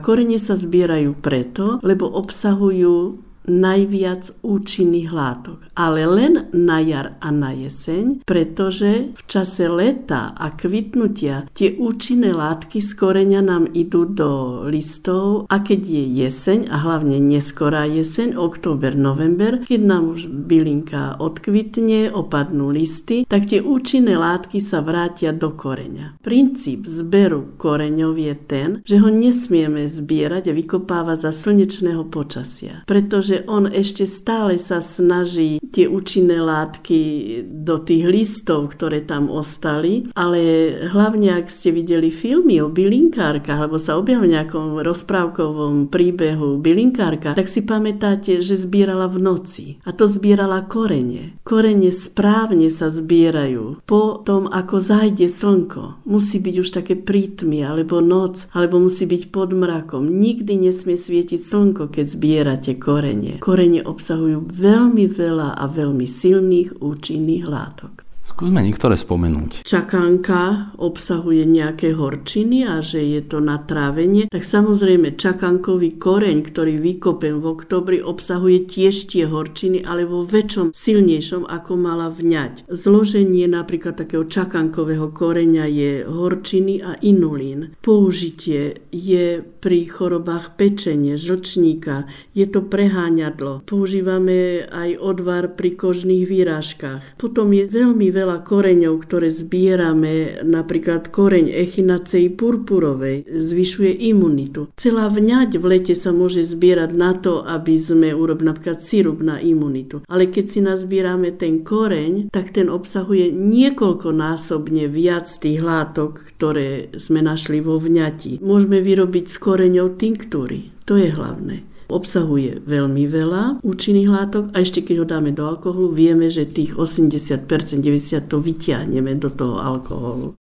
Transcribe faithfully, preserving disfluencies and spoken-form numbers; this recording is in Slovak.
Korene sa zbierajú preto, lebo obsahujú najviac účinných látok. Ale len na jar a na jeseň, pretože v čase leta a kvitnutia tie účinné látky z koreňa nám idú do listov a keď je jeseň a hlavne neskorá jeseň, október, november, keď nám už bylinka odkvitne, opadnú listy, tak tie účinné látky sa vrátia do koreňa. Princíp zberu koreňov je ten, že ho nesmieme zbierať a vykopávať za slnečného počasia, pretože on ešte stále sa snaží tie účinné látky do tých listov, ktoré tam ostali, ale hlavne ak ste videli filmy o bylinkárkach, alebo sa objavili v nejakom rozprávkovom príbehu bylinkárka, tak si pamätáte, že zbierala v noci. A to zbierala korene. Korene správne sa zbierajú po tom, ako zajde slnko. Musí byť už také prítmy, alebo noc, alebo musí byť pod mrakom. Nikdy nesmie svietiť slnko, keď zbierate korene. Korene obsahujú veľmi veľa a veľmi silných účinných látok. Skúsme niektoré spomenúť. Čakanka obsahuje nejaké horčiny a že je to na trávenie, tak samozrejme čakankový koreň, ktorý vykopem v októbri, obsahuje tiež tie horčiny, ale vo väčšom, silnejšom, ako mala vňať. Zloženie napríklad takého čakankového koreňa je horčiny a inulín. Použitie je pri chorobách pečene, žlčníka, je to preháňadlo. Používame aj odvar pri kožných výrážkach. Potom je veľmi veľa koreňov, ktoré zbierame, napríklad koreň echinacei purpurovej, zvyšuje imunitu. Celá vňať v lete sa môže zbierať na to, aby sme urobili napríklad sirup na imunitu. Ale keď si nazbierame ten koreň, tak ten obsahuje niekoľkonásobne viac tých látok, ktoré sme našli vo vňati. Môžeme vyrobiť z koreňov tinktúry. To je hlavné. Obsahuje veľmi veľa účinných látok a ešte keď ho dáme do alkoholu, vieme, že tých osemdesiat percent, deväťdesiat percent to vyťahneme do toho alkoholu.